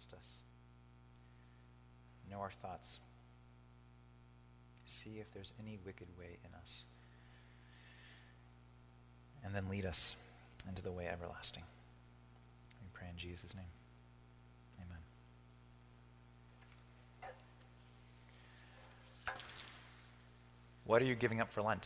test us. Know our thoughts. See if there's any wicked way in us. And then lead us into the way everlasting. We pray in Jesus' name. Amen. What are you giving up for Lent?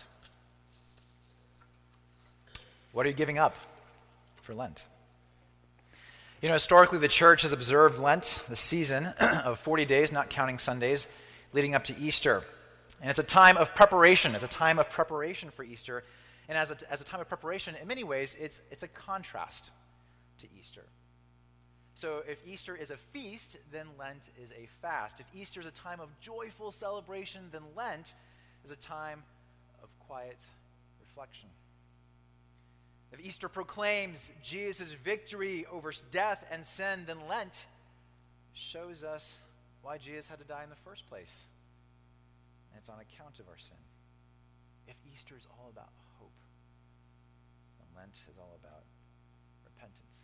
What are you giving up for Lent? You know, historically, the church has observed Lent, the season of 40 days, not counting Sundays, leading up to Easter. And it's a time of preparation. It's a time of preparation for Easter. And as a time of preparation, in many ways, it's a contrast to Easter. So if Easter is a feast, then Lent is a fast. If Easter is a time of joyful celebration, then Lent is a time of quiet reflection. If Easter proclaims Jesus' victory over death and sin, then Lent shows us why Jesus had to die in the first place. And it's on account of our sin. If Easter is all about hope, then Lent is all about repentance.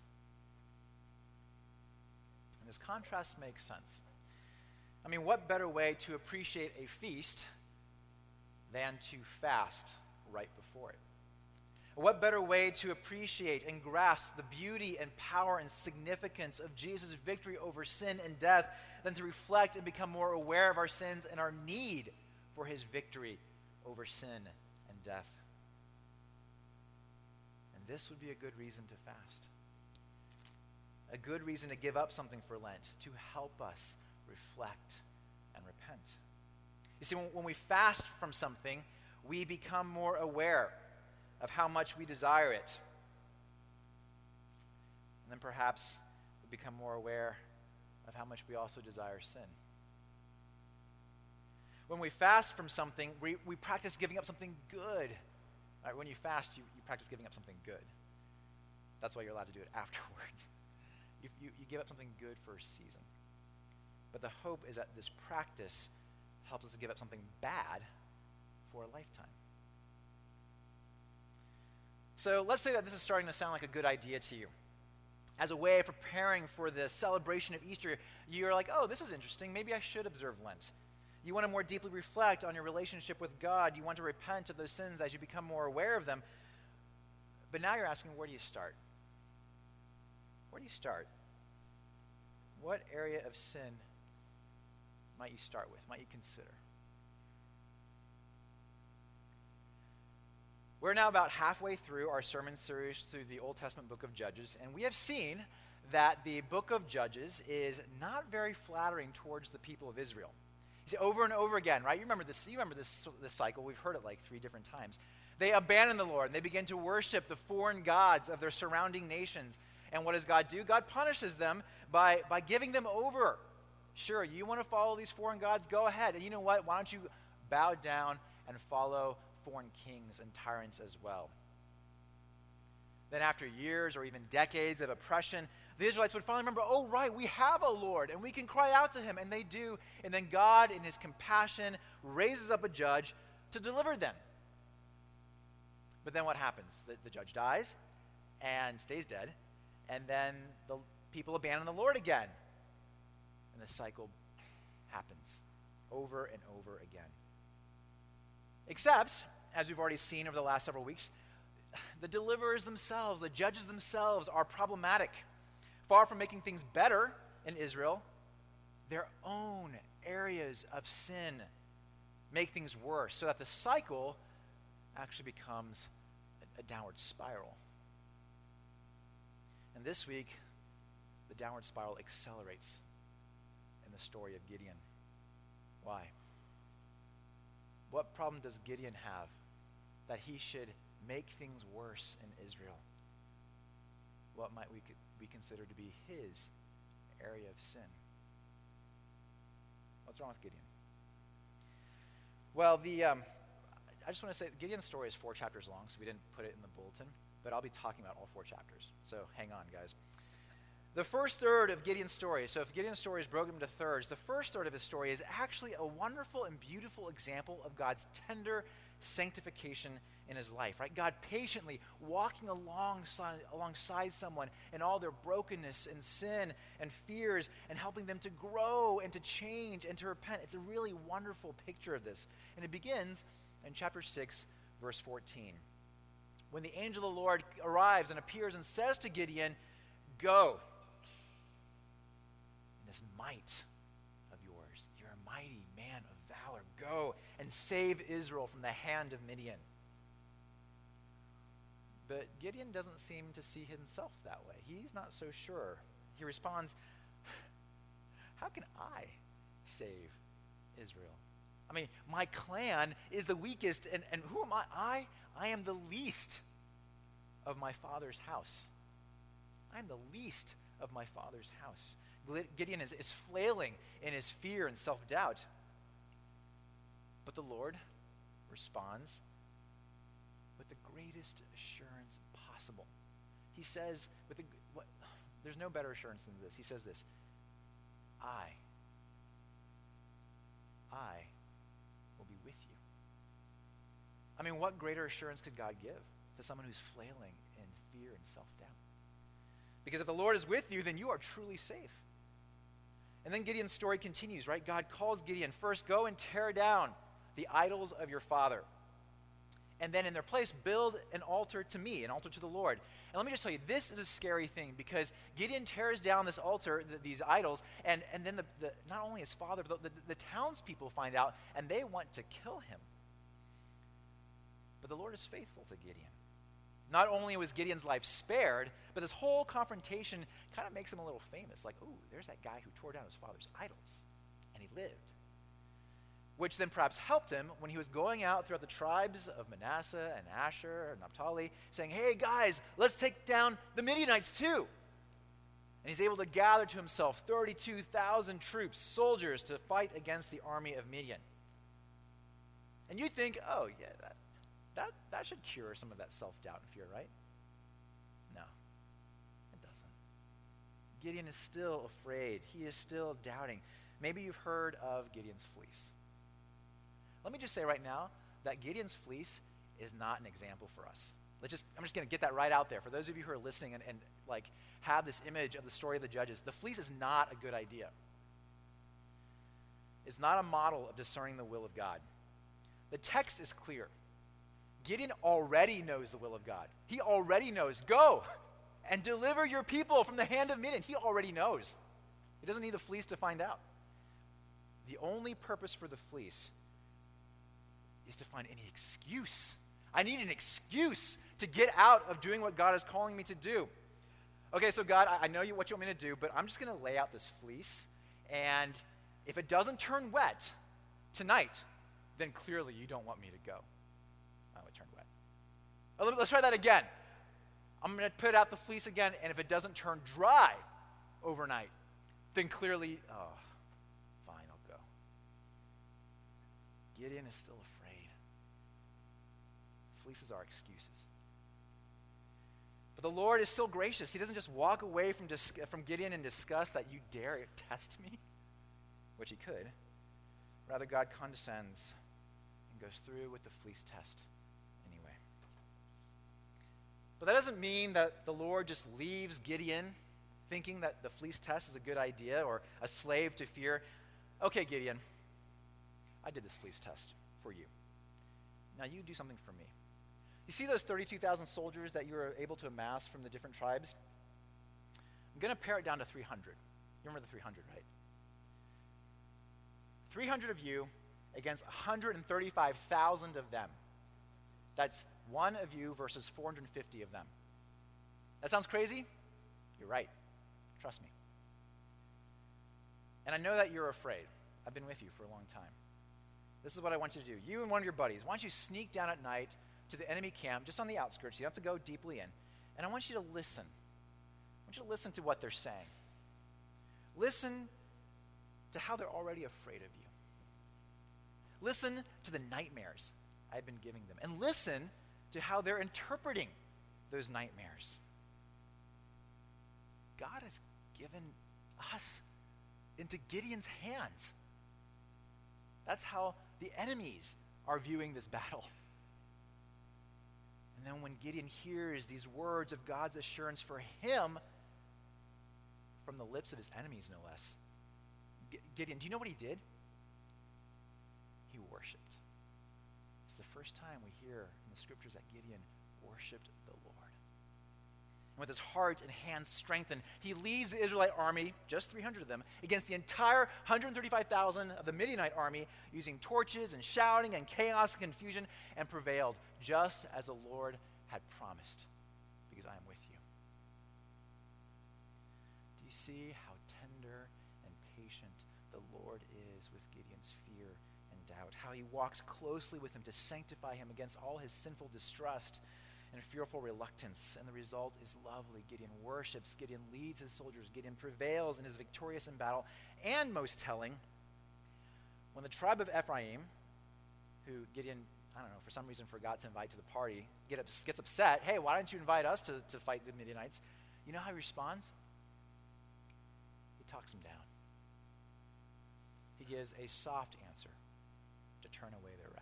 And this contrast makes sense. I mean, what better way to appreciate a feast than to fast right before it? What better way to appreciate and grasp the beauty and power and significance of Jesus' victory over sin and death than to reflect and become more aware of our sins and our need for his victory over sin and death? And this would be a good reason to fast. A good reason to give up something for Lent, to help us reflect and repent. You see, when we fast from something, we become more aware of how much we desire it. And then perhaps we become more aware of how much we also desire sin. When we fast from something, we practice giving up something good. Right? When you fast, you practice giving up something good. That's why you're allowed to do it afterwards. You give up something good for a season. But the hope is that this practice helps us to give up something bad for a lifetime. So let's say that this is starting to sound like a good idea to you. As a way of preparing for the celebration of Easter, you're like, oh, this is interesting. Maybe I should observe Lent. You want to more deeply reflect on your relationship with God. You want to repent of those sins as you become more aware of them. But now you're asking, where do you start? Where do you start? What area of sin might you start with, might you consider? We're now about halfway through our sermon series through the Old Testament book of Judges, and we have seen that the book of Judges is not very flattering towards the people of Israel. You see, over and over again, right? You remember this cycle. We've heard it like 3 different times. They abandon the Lord, and they begin to worship the foreign gods of their surrounding nations. And what does God do? God punishes them by giving them over. Sure, you want to follow these foreign gods? Go ahead. And you know what? Why don't you bow down and follow foreign kings and tyrants as well? Then after years or even decades of oppression, the Israelites would finally remember, oh, right, we have a Lord, and we can cry out to him. And they do. And then God, in his compassion, raises up a judge to deliver them. But then what happens? The judge dies and stays dead. And then the people abandon the Lord again. And the cycle happens over and over again. Except, as we've already seen over the last several weeks, the deliverers themselves, the judges themselves are problematic. Far from making things better in Israel, their own areas of sin make things worse, so that the cycle actually becomes a downward spiral. And this week, the downward spiral accelerates in the story of Gideon. Why? What problem does Gideon have that he should make things worse in Israel? What might we consider to be his area of sin? What's wrong with Gideon? Well, I just want to say Gideon's story is 4 chapters long, so we didn't put it in the bulletin, but I'll be talking about all 4 chapters. So hang on, guys. The first third of Gideon's story, so if Gideon's story is broken into thirds, the first third of his story is actually a wonderful and beautiful example of God's tender sanctification in his life, right? God patiently walking alongside someone in all their brokenness and sin and fears and helping them to grow and to change and to repent. It's a really wonderful picture of this. And it begins in chapter 6, verse 14. When the angel of the Lord arrives and appears and says to Gideon, "Go. This might of yours, you're a mighty man of valor. Go and save Israel from the hand of Midian." But Gideon doesn't seem to see himself that way. He's not so sure. He responds, "How can I save Israel? I mean, my clan is the weakest, and who am I? I am the least of my father's house. I am the least of my father's house." Gideon is flailing in his fear and self-doubt. But the Lord responds with the greatest assurance possible. He says, there's no better assurance than this. He says this, I will be with you. I mean, what greater assurance could God give to someone who's flailing in fear and self-doubt? Because if the Lord is with you, then you are truly safe. And then Gideon's story continues, right? God calls Gideon, first, go and tear down the idols of your father. And then in their place, build an altar to me, an altar to the Lord. And let me just tell you, this is a scary thing because Gideon tears down this altar, these idols, and then not only his father, but the townspeople find out, and they want to kill him. But the Lord is faithful to Gideon. Not only was Gideon's life spared, but this whole confrontation kind of makes him a little famous. Like, ooh, there's that guy who tore down his father's idols, and he lived. Which then perhaps helped him when he was going out throughout the tribes of Manasseh and Asher and Naphtali, saying, hey guys, let's take down the Midianites too. And he's able to gather to himself 32,000 troops, soldiers, to fight against the army of Midian. And you think, oh yeah, that should cure some of that self-doubt and fear, right? No, it doesn't. Gideon is still afraid. He is still doubting. Maybe you've heard of Gideon's fleece. Let me just say right now that Gideon's fleece is not an example for us. I'm just going to get that right out there. For those of you who are listening and like have this image of the story of the Judges, the fleece is not a good idea. It's not a model of discerning the will of God. The text is clear. Gideon already knows the will of God. He already knows, go and deliver your people from the hand of Midian. He already knows. He doesn't need the fleece to find out. The only purpose for the fleece is to find any excuse. I need an excuse to get out of doing what God is calling me to do. Okay, so God, I know what you want me to do, but I'm just going to lay out this fleece, and if it doesn't turn wet tonight, then clearly you don't want me to go. Oh, it turned wet. Let's try that again. I'm going to put out the fleece again, and if it doesn't turn dry overnight, then clearly, fine, I'll go. Gideon is still afraid. Fleeces are excuses. But the Lord is still gracious. He doesn't just walk away from Gideon in disgust that you dare test me, which he could. Rather, God condescends and goes through with the fleece test anyway. But that doesn't mean that the Lord just leaves Gideon thinking that the fleece test is a good idea or a slave to fear. Okay, Gideon, I did this fleece test for you. Now you do something for me. You see those 32,000 soldiers that you were able to amass from the different tribes? I'm going to pare it down to 300. You remember the 300, right? 300 of you against 135,000 of them. That's one of you versus 450 of them. That sounds crazy? You're right. Trust me. And I know that you're afraid. I've been with you for a long time. This is what I want you to do. You and one of your buddies, why don't you sneak down at night to the enemy camp, just on the outskirts. You don't have to go deeply in. And I want you to listen. I want you to listen to what they're saying. Listen to how they're already afraid of you. Listen to the nightmares I've been giving them. And listen to how they're interpreting those nightmares. God has given us into Gideon's hands. That's how the enemies are viewing this battle. And then when Gideon hears these words of God's assurance for him from the lips of his enemies, no less, Gideon, do you know what he did? He worshiped. It's the first time we hear in the scriptures that Gideon worshiped the Lord. And with his heart and hands strengthened, he leads the Israelite army, just 300 of them, against the entire 135,000 of the Midianite army, using torches and shouting and chaos and confusion, and prevailed, just as the Lord had promised, because I am with you. Do you see how tender and patient the Lord is with Gideon's fear and doubt? How he walks closely with him to sanctify him against all his sinful distrust and fearful reluctance. And the result is lovely. Gideon worships. Gideon leads his soldiers. Gideon prevails and is victorious in battle. And most telling, when the tribe of Ephraim, who Gideon, I don't know, for some reason forgot to invite to the party, gets upset, hey, why don't you invite us to fight the Midianites? You know how he responds? He talks them down. He gives a soft answer to turn away their wrath.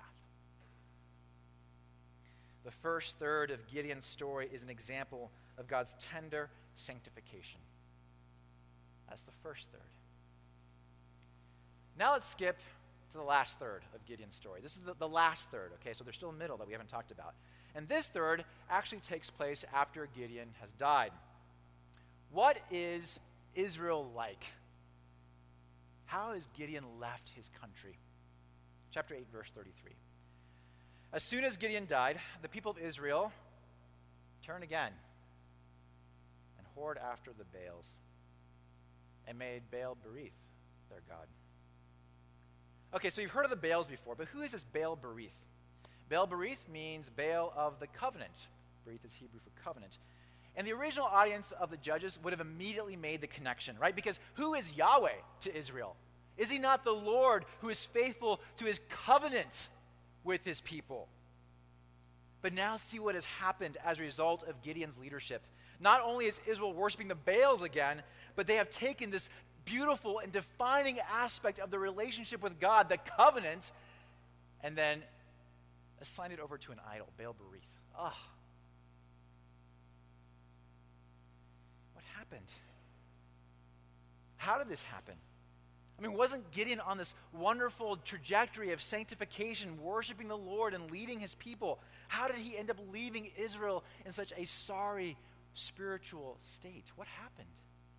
The first third of Gideon's story is an example of God's tender sanctification. That's the first third. Now let's skip to the last third of Gideon's story. This is the last third, okay? So there's still a middle that we haven't talked about. And this third actually takes place after Gideon has died. What is Israel like? How has Gideon left his country? Chapter 8, verse 33. As soon as Gideon died, the people of Israel turned again and whored after the Baals and made Baal-berith their god. Okay, so you've heard of the Baals before, but who is this Baal-berith? Baal-berith means Baal of the covenant. Berith is Hebrew for covenant. And the original audience of the judges would have immediately made the connection, right? Because who is Yahweh to Israel? Is he not the Lord who is faithful to his covenant with his people? But now see what has happened as a result of Gideon's leadership. Not only is Israel worshiping the Baals again, but they have taken this beautiful and defining aspect of the relationship with God, the covenant, and then assigned it over to an idol, Baal-berith. Ugh. What happened? How did this happen? I mean, wasn't Gideon on this wonderful trajectory of sanctification, worshiping the Lord and leading his people? How did he end up leaving Israel in such a sorry spiritual state? What happened?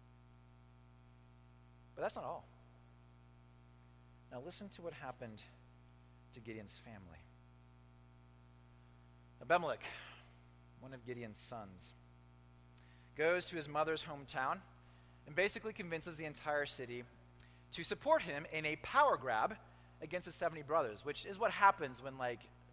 But that's not all. Now listen to what happened to Gideon's family. Abimelech, one of Gideon's sons, goes to his mother's hometown and basically convinces the entire city to support him in a power grab against his 70 brothers, which is what happens when,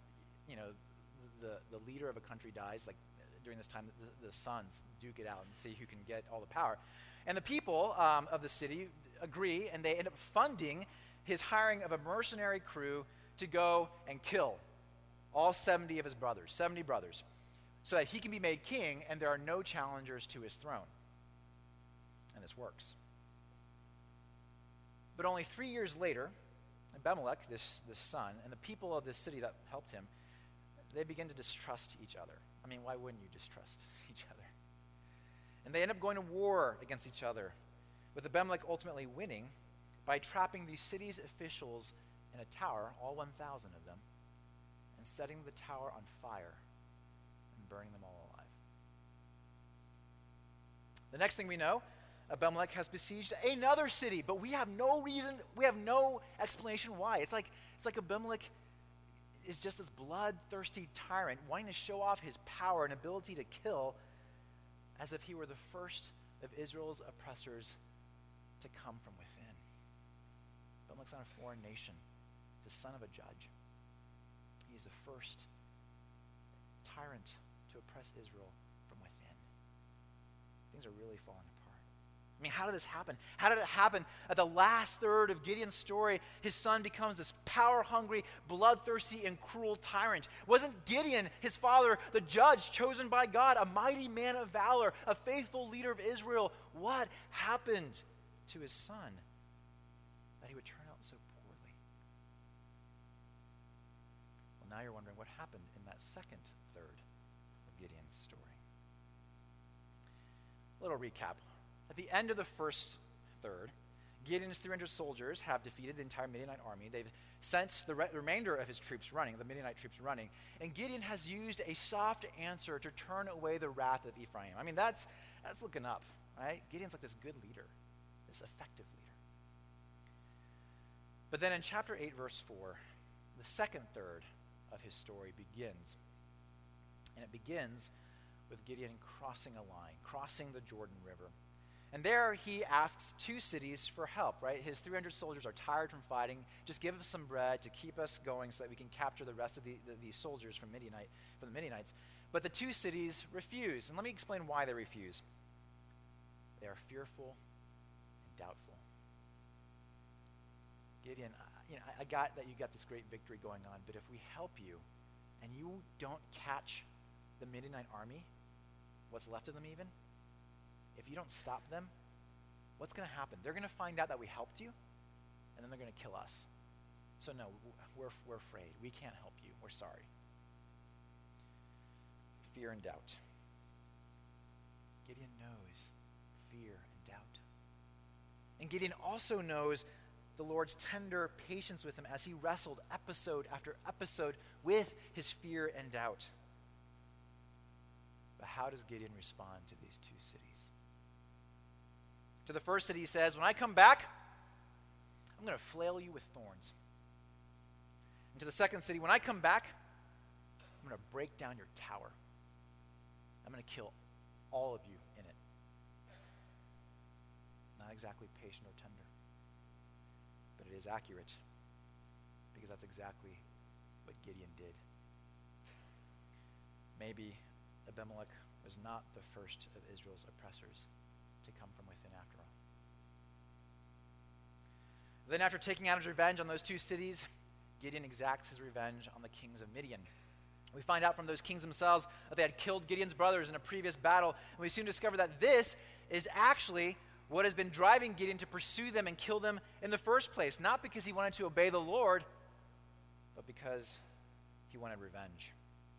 the leader of a country dies. Like, during this time, the sons duke it out and see who can get all the power. And the people of the city agree, and they end up funding his hiring of a mercenary crew to go and kill all 70 of his brothers, 70 brothers, so that he can be made king and there are no challengers to his throne. And this works. But only 3 years later, Abimelech, this son, and the people of this city that helped him, they begin to distrust each other. I mean, why wouldn't you distrust each other? And they end up going to war against each other, with Abimelech ultimately winning by trapping these city's officials in a tower, all 1,000 of them, and setting the tower on fire and burning them all alive. The next thing we know, Abimelech has besieged another city, but we have no reason, we have no explanation why. It's like Abimelech is just this bloodthirsty tyrant wanting to show off his power and ability to kill, as if he were the first of Israel's oppressors to come from within. Abimelech's not a foreign nation. He's the son of a judge. He's the first tyrant to oppress Israel from within. Things are really falling apart. I mean, how did this happen? How did it happen at the last third of Gideon's story, his son becomes this power-hungry, bloodthirsty, and cruel tyrant? Wasn't Gideon, his father, the judge chosen by God, a mighty man of valor, a faithful leader of Israel? What happened to his son that he would turn out so poorly? Well, now you're wondering what happened in that second third of Gideon's story. A little recap. At the end of the first third, Gideon's 300 soldiers have defeated the entire Midianite army. They've sent the remainder of his troops running, the Midianite troops running, and Gideon has used a soft answer to turn away the wrath of Ephraim. I mean, that's looking up, right? Gideon's like this good leader, this effective leader. But then in chapter 8, verse 4, the second third of his story begins. And it begins with Gideon crossing a line, crossing the Jordan River. And there he asks two cities for help, right? His 300 soldiers are tired from fighting. Just give us some bread to keep us going so that we can capture the rest of these soldiers from the Midianites. But the two cities refuse. And let me explain why they refuse. They are fearful and doubtful. Gideon, I got that you got this great victory going on, but if we help you and you don't catch the Midianite army, what's left of them even, if you don't stop them, what's going to happen? They're going to find out that we helped you, and then they're going to kill us. So no, we're afraid. We can't help you. We're sorry. Fear and doubt. Gideon knows fear and doubt. And Gideon also knows the Lord's tender patience with him as he wrestled episode after episode with his fear and doubt. But how does Gideon respond to these two cities? To the first city, he says, when I come back, I'm going to flail you with thorns. And to the second city, when I come back, I'm going to break down your tower. I'm going to kill all of you in it. Not exactly patient or tender, but it is accurate, because that's exactly what Gideon did. Maybe Abimelech was not the first of Israel's oppressors to come from within after all. Then after taking out his revenge on those two cities, Gideon exacts his revenge on the kings of Midian. We find out from those kings themselves that they had killed Gideon's brothers in a previous battle, and we soon discover that this is actually what has been driving Gideon to pursue them and kill them in the first place, not because he wanted to obey the Lord, but because he wanted revenge.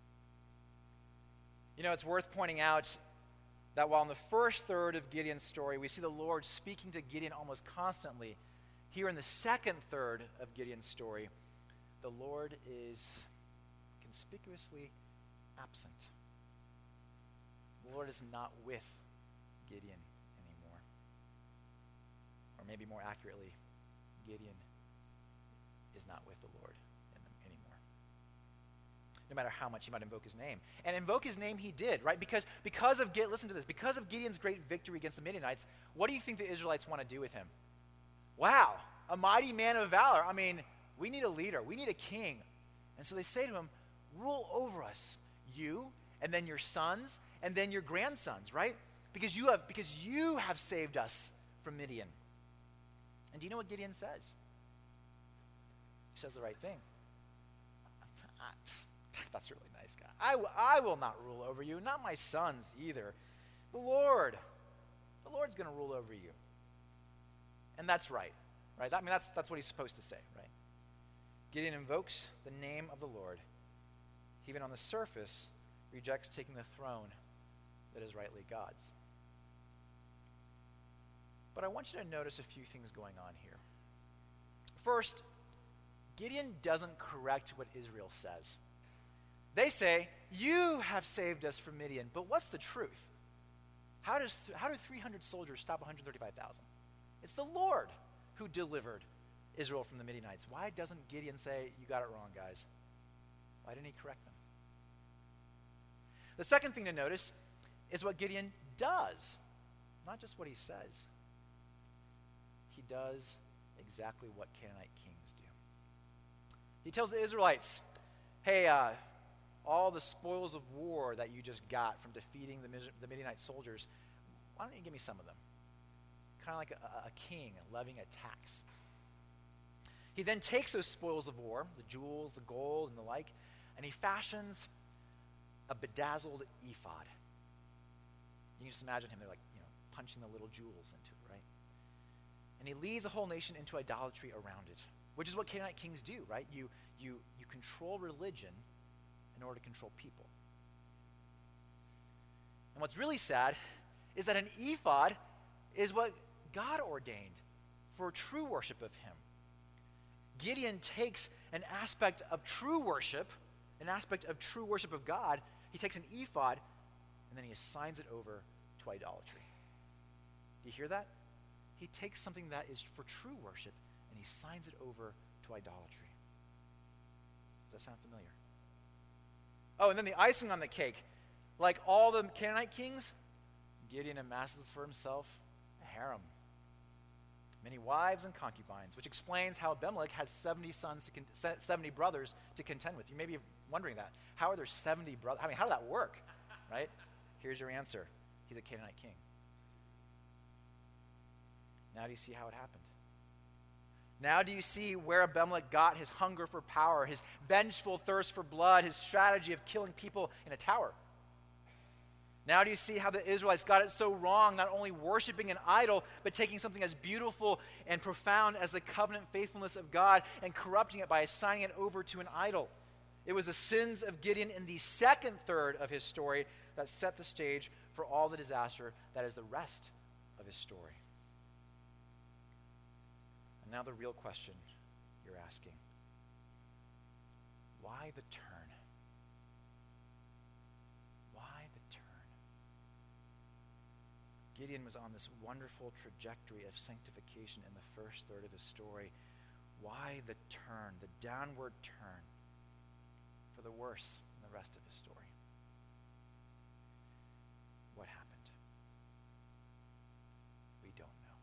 You know, it's worth pointing out that while in the first third of Gideon's story, we see the Lord speaking to Gideon almost constantly, here in the second third of Gideon's story, the Lord is conspicuously absent. The Lord is not with Gideon anymore. Or maybe more accurately, Gideon is not with the Lord anymore. No matter how much he might invoke his name. And invoke his name he did, right? Because of Gideon's great victory against the Midianites, what do you think the Israelites want to do with him? Wow, a mighty man of valor. I mean, we need a leader. We need a king. And so they say to him, rule over us, you, and then your sons, and then your grandsons, right? Because you have saved us from Midian. And do you know what Gideon says? He says the right thing. That's a really nice guy. I will not rule over you, not my sons either. The Lord's going to rule over you. And that's right? I mean, that's what he's supposed to say, right? Gideon invokes the name of the Lord. He, even on the surface, rejects taking the throne that is rightly God's. But I want you to notice a few things going on here. First, Gideon doesn't correct what Israel says. They say, you have saved us from Midian, but what's the truth? How do 300 soldiers stop 135,000? It's the Lord who delivered Israel from the Midianites. Why doesn't Gideon say, you got it wrong, guys? Why didn't he correct them? The second thing to notice is what Gideon does, not just what he says. He does exactly what Canaanite kings do. He tells the Israelites, hey, all the spoils of war that you just got from defeating the Midianite soldiers, why don't you give me some of them? kind of like a king levying a tax. He then takes those spoils of war, the jewels, the gold, and the like, and he fashions a bedazzled ephod. You can just imagine him, they're like, punching the little jewels into it, right? And he leads the whole nation into idolatry around it, which is what Canaanite kings do, right? You control religion in order to control people. And what's really sad is that an ephod is what God ordained for true worship of him. Gideon takes an aspect of true worship of God, he takes an ephod, and then he assigns it over to idolatry. Do you hear that? He takes something that is for true worship, and he signs it over to idolatry. Does that sound familiar? Oh, and then the icing on the cake. Like all the Canaanite kings, Gideon amasses for himself a harem. Many wives and concubines, which explains how Abimelech had 70 brothers to contend with. You may be wondering that. How are there 70 brothers? How did that work? Right? Here's your answer. He's a Canaanite king. Now do you see how it happened? Now do you see where Abimelech got his hunger for power, his vengeful thirst for blood, his strategy of killing people in a tower? Now do you see how the Israelites got it so wrong, not only worshiping an idol, but taking something as beautiful and profound as the covenant faithfulness of God and corrupting it by assigning it over to an idol? It was the sins of Gideon in the second third of his story that set the stage for all the disaster that is the rest of his story. And now the real question you're asking. Why the turn? Gideon was on this wonderful trajectory of sanctification in the first third of his story. Why the turn, the downward turn for the worse in the rest of his story? What happened? We don't know.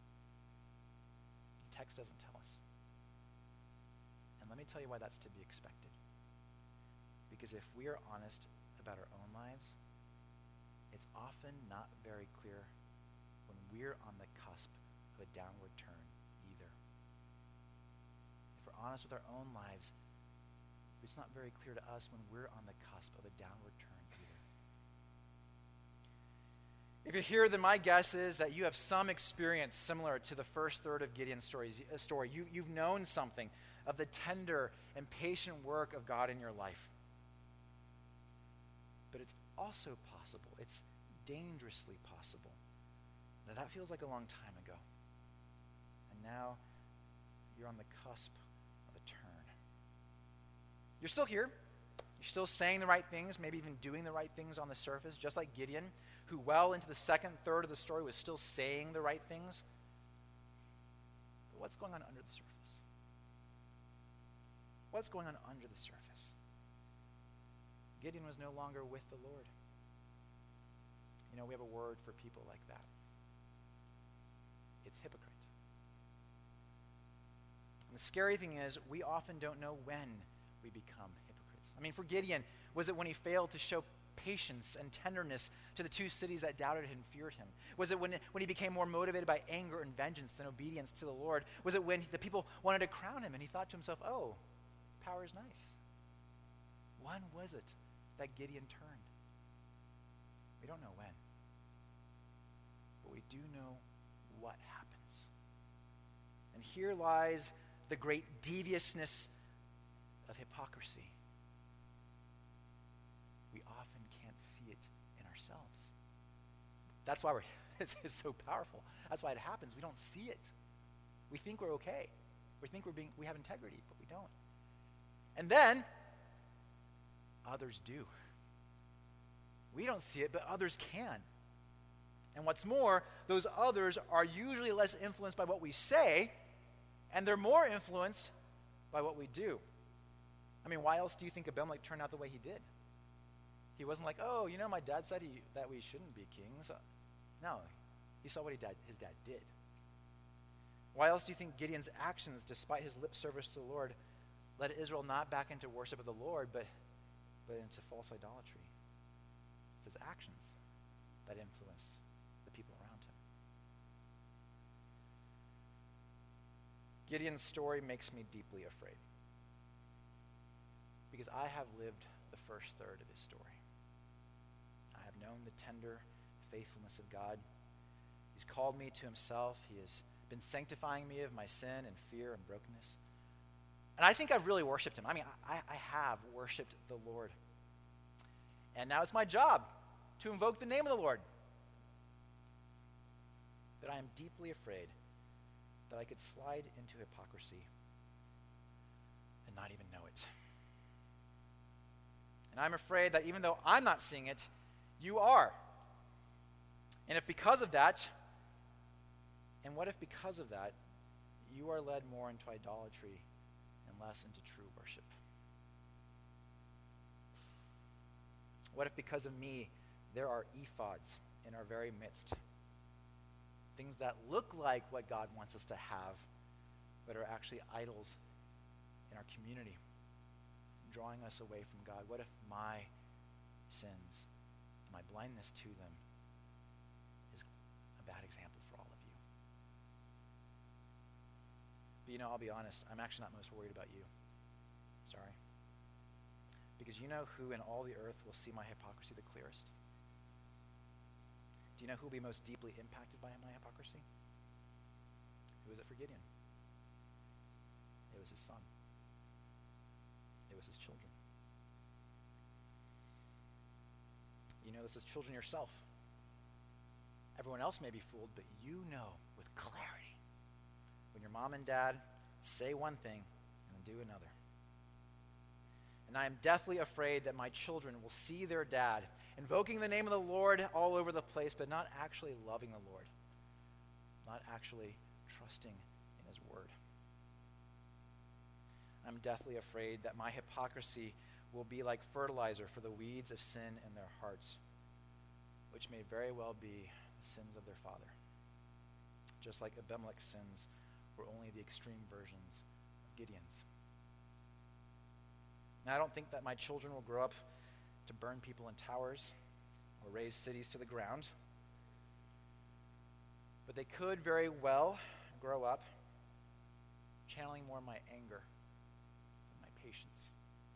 The text doesn't tell us. And let me tell you why that's to be expected. Because if we are honest about our own lives, it's often not very clear when we're on the cusp of a downward turn either. If we're honest with our own lives, it's not very clear to us when we're on the cusp of a downward turn either. If you're here, then my guess is that you have some experience similar to the first third of Gideon's story. You've known something of the tender and patient work of God in your life. But it's also possible, it's dangerously possible. Now that feels like a long time ago. And now you're on the cusp of a turn. You're still here. You're still saying the right things, maybe even doing the right things on the surface, just like Gideon, who well into the second third of the story was still saying the right things. But what's going on under the surface? What's going on under the surface? Gideon was no longer with the Lord. We have a word for people like that. It's hypocrite. And the scary thing is, we often don't know when we become hypocrites. For Gideon, was it when he failed to show patience and tenderness to the two cities that doubted and feared him? Was it when he became more motivated by anger and vengeance than obedience to the Lord? Was it when the people wanted to crown him and he thought to himself, oh, power is nice? When was it that Gideon turned? We don't know when. But we do know what happens. And here lies the great deviousness of hypocrisy. We often can't see it in ourselves. That's why it's so powerful. That's why it happens. We don't see it. We think we're okay. We think we have integrity, but we don't. And then others do. We don't see it, but others can. And what's more, those others are usually less influenced by what we say, and they're more influenced by what we do. Why else do you think Abimelech turned out the way he did? He wasn't like, oh, my dad said that we shouldn't be kings. No, he saw what his dad did. Why else do you think Gideon's actions, despite his lip service to the Lord, led Israel not back into worship of the Lord, but into false idolatry? It's his actions that influenced the people around him. Gideon's story makes me deeply afraid because I have lived the first third of his story. I have known the tender faithfulness of God. He's called me to himself. He has been sanctifying me of my sin and fear and brokenness. And I think I've really worshiped him. I mean, I have worshiped the Lord. And now it's my job to invoke the name of the Lord. But I am deeply afraid that I could slide into hypocrisy and not even know it. And I'm afraid that even though I'm not seeing it, you are. And what if because of that, you are led more into idolatry and less into true worship? What if because of me, there are ephods in our very midst? Things that look like what God wants us to have, but are actually idols in our community, drawing us away from God. What if my sins, my blindness to them, is a bad example for all of you? But I'll be honest, I'm actually not most worried about you. Sorry. Because you know who in all the earth will see my hypocrisy the clearest? Do you know who will be most deeply impacted by my hypocrisy? Who was it for Gideon? It was his son. It was his children. You know this as children yourself. Everyone else may be fooled, but you know with clarity when your mom and dad say one thing and then do another. And I am deathly afraid that my children will see their dad invoking the name of the Lord all over the place, but not actually loving the Lord, not actually trusting in his word. I'm deathly afraid that my hypocrisy will be like fertilizer for the weeds of sin in their hearts, which may very well be the sins of their father, just like Abimelech's sins were only the extreme versions of Gideon's. Now, I don't think that my children will grow up to burn people in towers or raise cities to the ground, but they could very well grow up channeling more my anger and my patience,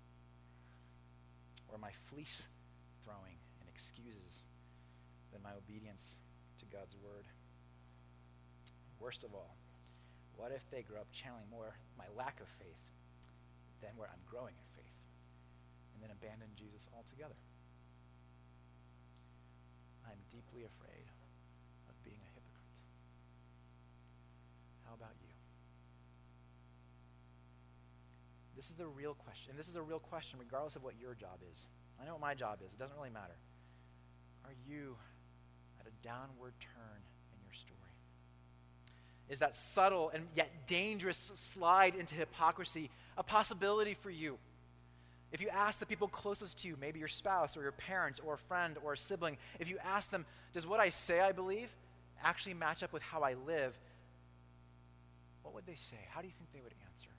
or my fleece throwing and excuses than my obedience to God's word. Worst of all, what if they grow up channeling more my lack of faith than where I'm growing in faith, and then abandon Jesus altogether? I'm deeply afraid of being a hypocrite. How about you? This is the real question. And this is a real question regardless of what your job is. I know what my job is. It doesn't really matter. Are you at a downward turn in your story? Is that subtle and yet dangerous slide into hypocrisy a possibility for you? If you ask the people closest to you, maybe your spouse or your parents or a friend or a sibling, if you ask them, does what I say I believe actually match up with how I live? What would they say? How do you think they would answer?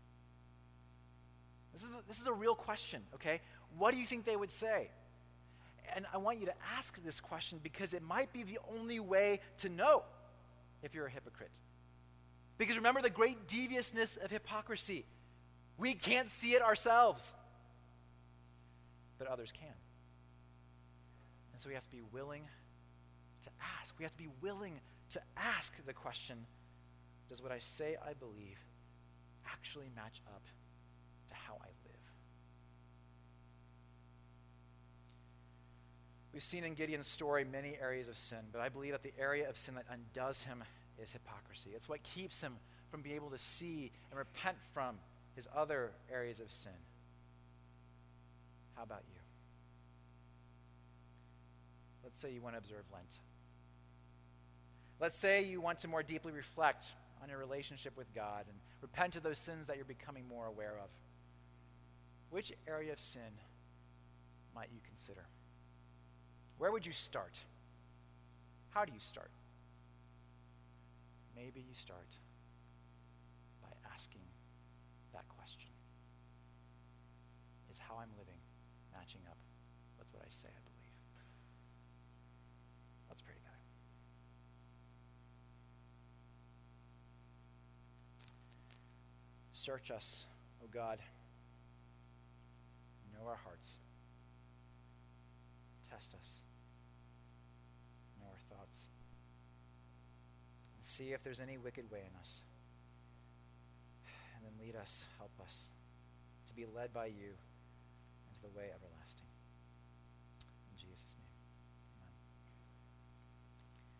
This is a real question, okay? What do you think they would say? And I want you to ask this question because it might be the only way to know if you're a hypocrite. Because remember the great deviousness of hypocrisy. We can't see it ourselves, but others can. And so we have to be willing to ask. We have to be willing to ask the question, does what I say I believe actually match up to how I live? We've seen in Gideon's story many areas of sin, but I believe that the area of sin that undoes him is hypocrisy. It's what keeps him from being able to see and repent from his other areas of sin. How about you? Let's say you want to observe Lent. Let's say you want to more deeply reflect on your relationship with God and repent of those sins that you're becoming more aware of. Which area of sin might you consider? Where would you start? How do you start? Maybe you start by asking that question. Is how I'm living matching up with what I say I believe? Let's pray together. Search us, O God. Know our hearts. Test us. Know our thoughts. And see if there's any wicked way in us. And then lead us, help us to be led by you into the way everlasting.